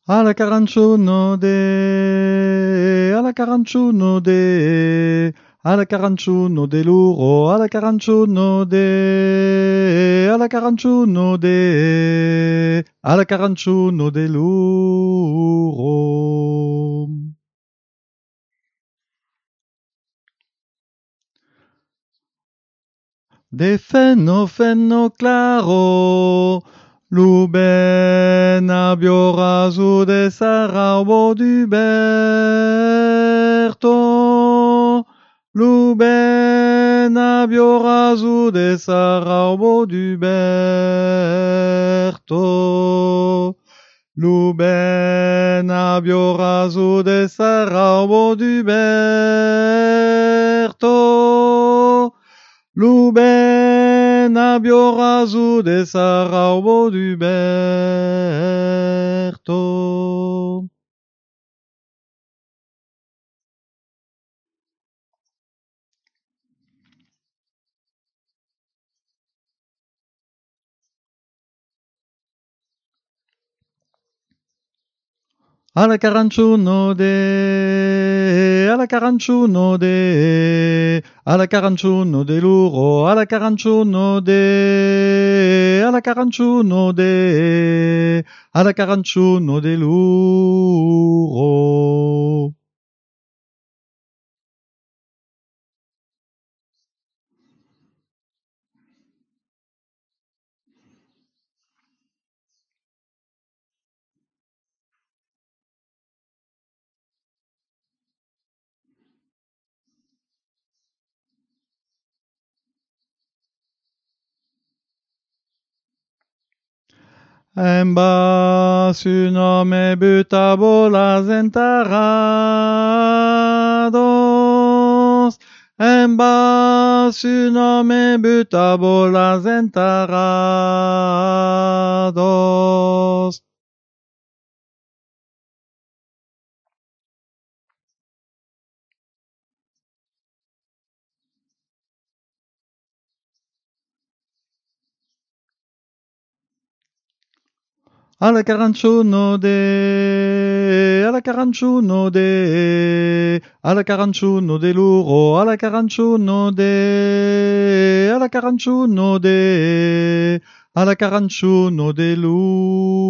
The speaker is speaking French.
alla caranciuno de, alla caranciuno de, alla caranciuno de luro, alla caranciuno de, alla caranciuno de, alla caranciuno de luro. De fenno fenno claro, Luben abiorazu de sarabo duberto. Luben abiorazu de sarabo duberto. Luben abiorazu de sarabo duberto. Luben abiorazu de sarabo duberto. Alla caranciuno de, alla caranciuno de, alla caranciuno de luro, alla caranciuno de, alla caranciuno de, alla caranciuno de luro. Emba su nome butabolas entarados. Emba su nome butabolas entarados. Alla caranciuno de, alla caranciuno de, alla caranciuno de luro, alla caranciuno de, alla caranciuno de, alla caranciuno de luro.